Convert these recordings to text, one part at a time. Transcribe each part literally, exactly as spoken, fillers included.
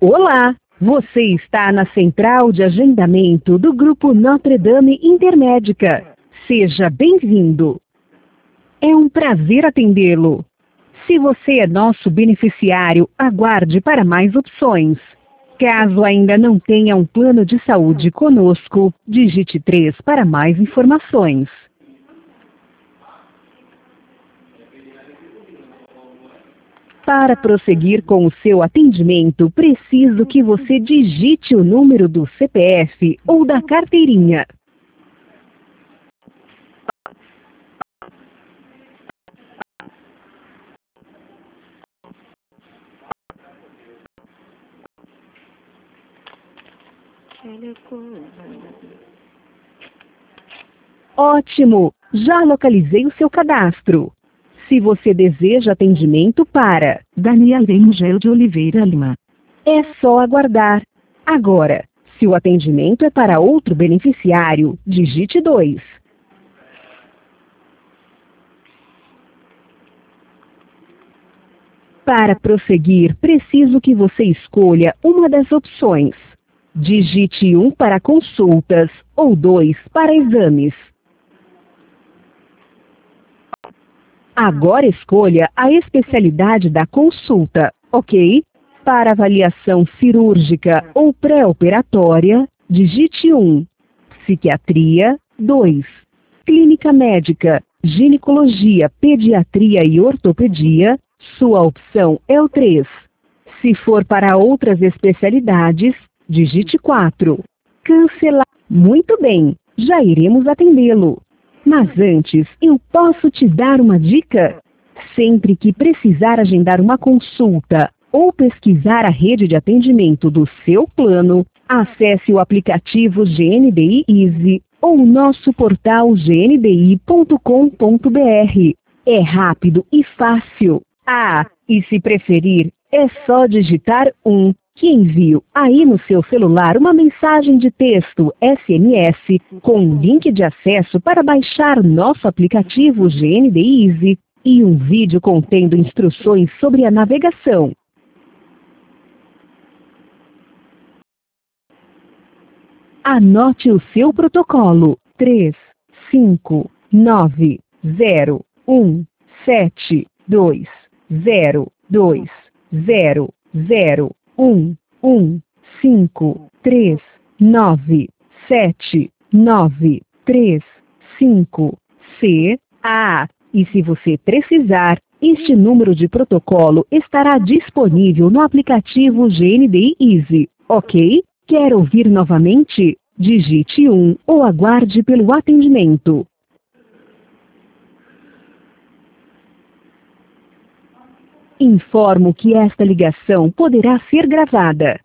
Olá, você está na central de agendamento do Grupo Notre Dame Intermédica. Seja bem-vindo. É um prazer atendê-lo. Se você é nosso beneficiário, aguarde para mais opções. Caso ainda não tenha um plano de saúde conosco, digite três para mais informações. Para prosseguir com o seu atendimento, preciso que você digite o número do C P F ou da carteirinha. Ótimo! Já localizei o seu cadastro. Se você deseja atendimento para Daniel Angel de Oliveira Lima, é só aguardar. Agora, se o atendimento é para outro beneficiário, digite dois. Para prosseguir, preciso que você escolha uma das opções. Digite um para consultas ou dois para exames. Agora escolha a especialidade da consulta, ok? Para avaliação cirúrgica ou pré-operatória, digite um. Psiquiatria, dois. Clínica médica, ginecologia, pediatria e ortopedia, sua opção é o três. Se for para outras especialidades, digite quatro. Cancelar. Muito bem, já iremos atendê-lo. Mas antes, eu posso te dar uma dica? Sempre que precisar agendar uma consulta ou pesquisar a rede de atendimento do seu plano, acesse o aplicativo G N D I Easy ou o nosso portal g n d i ponto com ponto b r. É rápido e fácil. Ah, e se preferir, é só digitar um, que envio aí no seu celular uma mensagem de texto S M S com um link de acesso para baixar nosso aplicativo G N D Easy e um vídeo contendo instruções sobre a navegação. Anote o seu protocolo três, cinco, nove, zero, um, sete, dois, zero, dois, zero, zero, um, um, cinco, três, nove, sete, nove, três, cinco, C, A. E se você precisar, este número de protocolo estará disponível no aplicativo G N D Easy, ok? Quer ouvir novamente? Digite um ou aguarde pelo atendimento. Informo que esta ligação poderá ser gravada.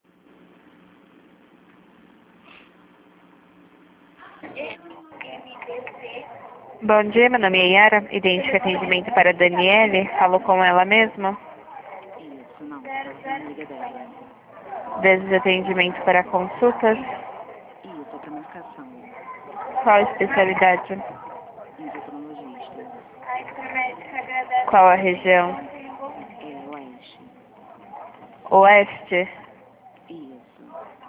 Bom dia, meu nome é Yara, idêntico atendimento para Daniele, falo com ela mesma. Isso, não, a amiga dela. Desejo atendimento para consultas. Isso, para marcação. Qual a especialidade? Endocrinologista. Qual a região? É, oeste. Oeste? Isso.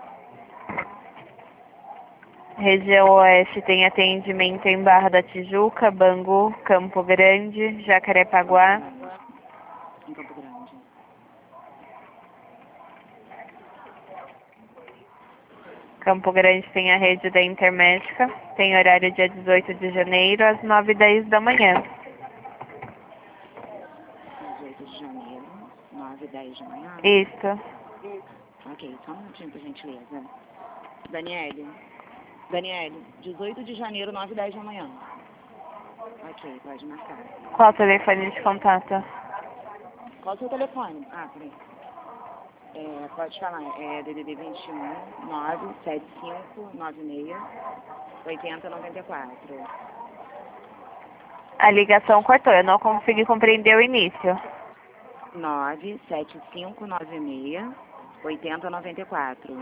Região Oeste tem atendimento em Barra da Tijuca, Bangu, Campo Grande, Jacarepaguá. Em Campo Grande. Campo Grande tem a rede da Intermédica, tem horário dia dezoito de janeiro, às nove e dez da manhã. dezoito de janeiro, nove e dez da manhã? Isso. Ok, só um minutinho, por gentileza. Daniele. Daniele, dezoito de janeiro, nove e dez da manhã. Ok, pode marcar. Qual o telefone de contato? Qual o seu telefone? Ah, peraí. É, pode falar, é D D D vinte e um, nove sete cinco nove seis, oito zero nove quatro. A ligação cortou, eu não consegui compreender o início. nove sete cinco nove seis, oito zero nove quatro.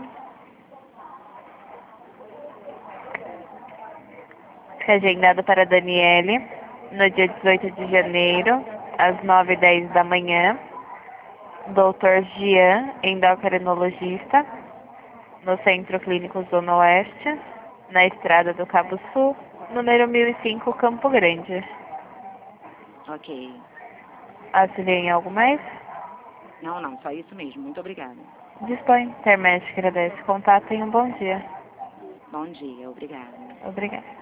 Agendado para Daniele, no dia dezoito de janeiro, às nove e dez da manhã. doutor Gian, endocrinologista, no Centro Clínico Zona Oeste, na Estrada do Cabo Sul, número mil e cinco, Campo Grande. Ok. Auxiliei em algo mais? Não, não, só isso mesmo. Muito obrigada. Dispõe. Termédica agradece o contato e um bom dia. Bom dia, obrigada. Obrigada.